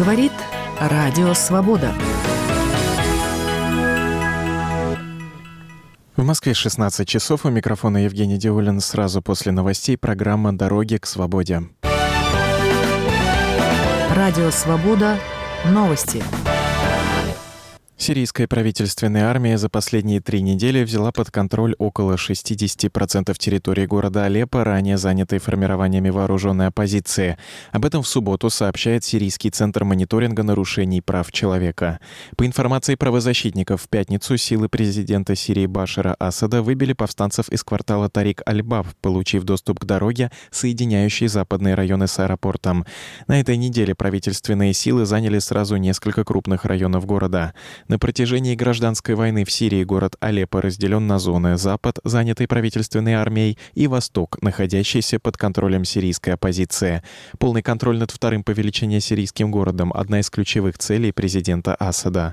Говорит Радио Свобода. В Москве 16 часов. У микрофона Евгений Диулин. Сразу после новостей программа «Дороги к свободе». Радио Свобода. Новости. Сирийская правительственная армия за последние 3 недели взяла под контроль около 60% территории города Алеппо, ранее занятой формированиями вооруженной оппозиции. Об этом в субботу сообщает Сирийский центр мониторинга нарушений прав человека. По информации правозащитников, в пятницу силы президента Сирии Башара Асада выбили повстанцев из квартала Тарик-аль-Баб, получив доступ к дороге, соединяющей западные районы с аэропортом. На этой неделе правительственные силы заняли сразу несколько крупных районов города. На протяжении гражданской войны в Сирии город Алеппо разделен на зоны: Запад, занятый правительственной армией, и Восток, находящийся под контролем сирийской оппозиции. Полный контроль над вторым по величине сирийским городом – одна из ключевых целей президента Асада.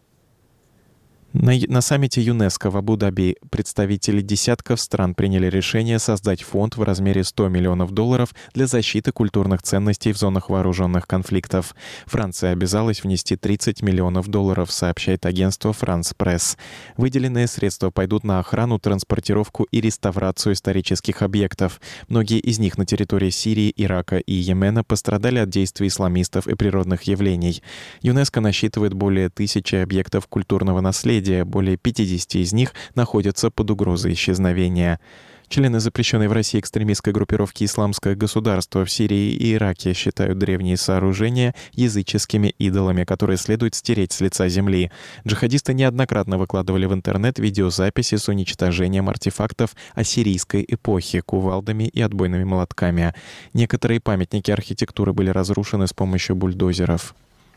На саммите ЮНЕСКО в Абу-Даби представители десятков стран приняли решение создать фонд в размере $100 миллионов для защиты культурных ценностей в зонах вооруженных конфликтов. Франция обязалась внести $30 миллионов, сообщает агентство «Франс Пресс». Выделенные средства пойдут на охрану, транспортировку и реставрацию исторических объектов. Многие из них на территории Сирии, Ирака и Йемена пострадали от действий исламистов и природных явлений. ЮНЕСКО насчитывает более 1000 объектов культурного наследия. Более 50 из них находятся под угрозой исчезновения. Члены запрещенной в России экстремистской группировки «Исламское государство» в Сирии и Ираке считают древние сооружения языческими идолами, которые следует стереть с лица земли. Джихадисты неоднократно выкладывали в интернет видеозаписи с уничтожением артефактов ассирийской эпохи кувалдами и отбойными молотками. Некоторые памятники архитектуры были разрушены с помощью бульдозеров.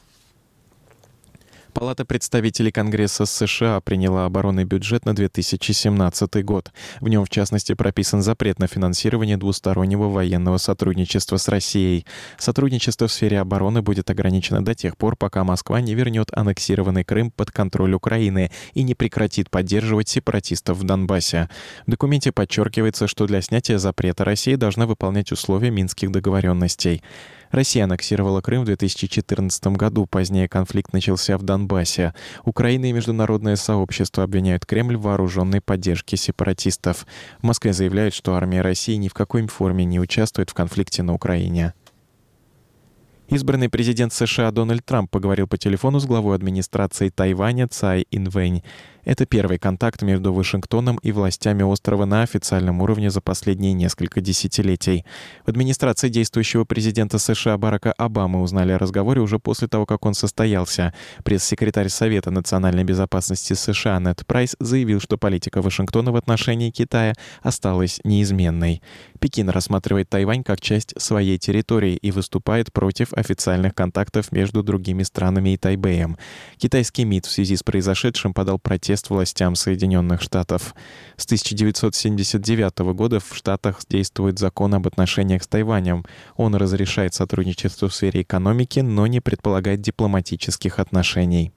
Палата представителей Конгресса США приняла оборонный бюджет на 2017 год. В нем, в частности, прописан запрет на финансирование двустороннего военного сотрудничества с Россией. Сотрудничество в сфере обороны будет ограничено до тех пор, пока Москва не вернет аннексированный Крым под контроль Украины и не прекратит поддерживать сепаратистов в Донбассе. В документе подчеркивается, что для снятия запрета Россия должна выполнять условия Минских договоренностей. Россия аннексировала Крым в 2014 году. Позднее конфликт начался в Донбассе. Украина и международное сообщество обвиняют Кремль в вооруженной поддержке сепаратистов. В Москве заявляют, что армия России ни в какой форме не участвует в конфликте на Украине. Избранный президент США Дональд Трамп поговорил по телефону с главой администрации Тайваня Цай Инвэнь. Это первый контакт между Вашингтоном и властями острова на официальном уровне за последние несколько десятилетий. В администрации действующего президента США Барака Обамы узнали о разговоре уже после того, как он состоялся. Пресс-секретарь Совета национальной безопасности США Нед Прайс заявил, что политика Вашингтона в отношении Китая осталась неизменной. Пекин рассматривает Тайвань как часть своей территории и выступает против официальных контактов между другими странами и Тайбэем. Китайский МИД в связи с произошедшим подал протест властям Соединенных Штатов. С 1979 года в Штатах действует закон об отношениях с Тайванем. Он разрешает сотрудничество в сфере экономики, но не предполагает дипломатических отношений.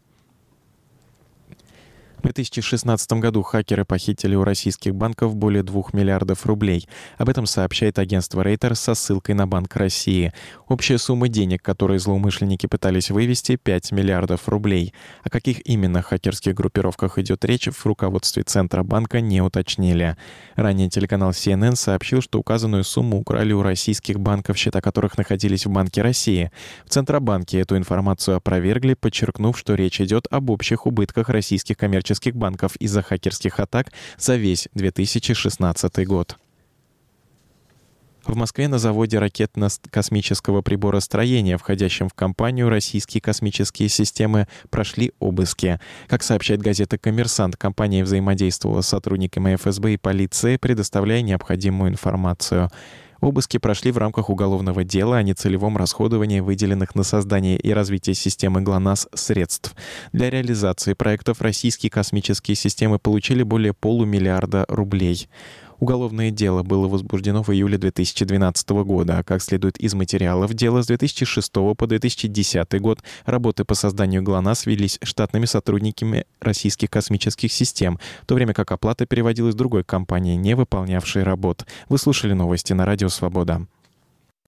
В 2016 году хакеры похитили у российских банков более 2 миллиардов рублей. Об этом сообщает агентство Reuters со ссылкой на Банк России. Общая сумма денег, которые злоумышленники пытались вывести, 5 миллиардов рублей. О каких именно хакерских группировках идет речь, в руководстве Центробанка не уточнили. Ранее телеканал CNN сообщил, что указанную сумму украли у российских банков, счета которых находились в Банке России. В Центробанке эту информацию опровергли, подчеркнув, что речь идет об общих убытках российских коммерческих банков из-за хакерских атак за весь 2016 год. В Москве на заводе ракетно-космического приборостроения, входящем в компанию «Российские космические системы», прошли обыски. Как сообщает газета «Коммерсант», компания взаимодействовала с сотрудниками ФСБ и полиции, предоставляя необходимую информацию. Обыски прошли в рамках уголовного дела о нецелевом расходовании выделенных на создание и развитие системы ГЛОНАСС средств. Для реализации проектов российские космические системы получили более $500 миллиарда рублей. Уголовное дело было возбуждено в июле 2012 года. Как следует из материалов дела, с 2006 по 2010 год работы по созданию ГЛОНАСС велись штатными сотрудниками российских космических систем, в то время как оплата переводилась другой компании, не выполнявшей работ. Вы слушали новости на Радио Свобода.